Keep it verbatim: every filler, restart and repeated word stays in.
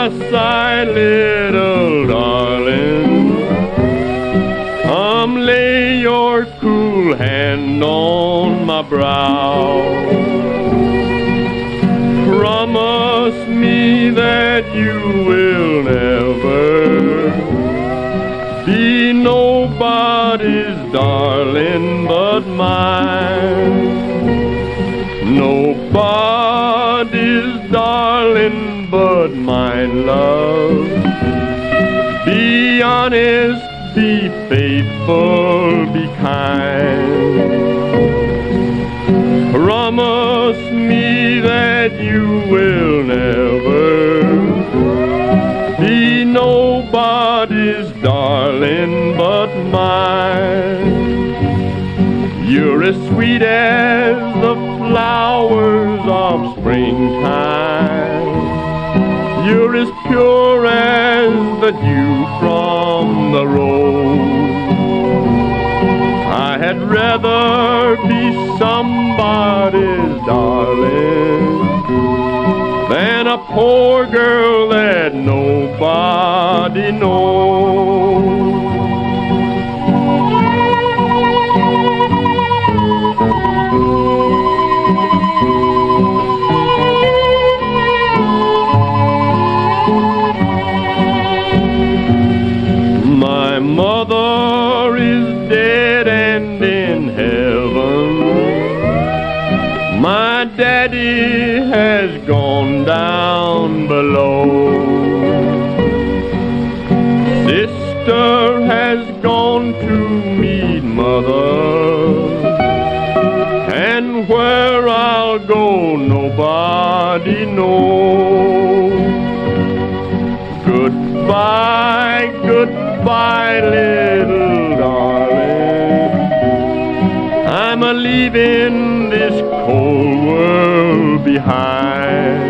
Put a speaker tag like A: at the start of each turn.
A: my side, little darling. Come lay your cool hand on my brow. Promise me that you will never be nobody's darling but mine. Nobody's darling but mine, love. Be honest, be faithful, be kind. Promise me that you will never be nobody's darling but mine. You're as sweet as the flowers of springtime. You're as pure as the dew from the rose. I had rather be somebody's darling than a poor girl that nobody knows. My mother is dead and in heaven. My daddy has gone down below. Sister has gone to meet mother, and where I'll go nobody knows. Goodbye, goodbye, little darling. I'm a leaving this cold world behind.